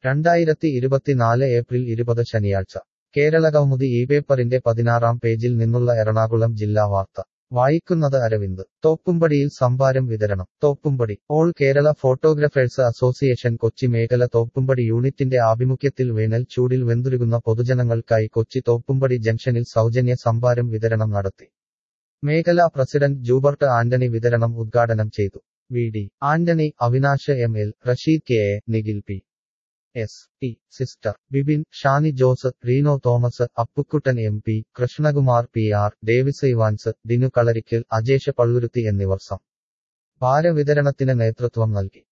2024 April 20 ശനിയാഴ്ച കേരളകൗമുദി പേപ്പറിന്റെ 16-ാം പേജിൽ നിന്നുള്ള എറണാകുളം ജില്ലാ വാർത്ത വായിക്കുന്നത് അരവിന്ദ്. തോപ്പുംപടിയിൽ സംഭാരം വിതരണം. Thoppumpady all Kerala photographers association Kochi മേഖല തോപ്പുംപടി യൂണിറ്റിന്റെ ആഭിമുഖ്യത്തിൽ വേനൽ ചൂടിൽ വെന്തുരുകുന്ന പൊതുജനങ്ങൾക്കായി കൊച്ചി തോപ്പുംപടി ജംഗ്ഷനിൽ സൗജന്യ സംഭാരം വിതരണം നടത്തി. മേഖലാ പ്രസിഡന്റ് ജൂബർട്ട് ആന്റണി വിതരണം ഉദ്ഘാടനം ചെയ്തു. V D Antony, Avinash M L, Rasheed K A, Nikhil P S T, sister Bibin, Shani Jose, Reeno Thomas, Appukuttan M P, Krishnakumar P R, Davis Evans, Dinu Kalarickal, Ajesh Palluruthy എന്നിവർ ഭാര വിതരണത്തിന് നേതൃത്വം നൽകി.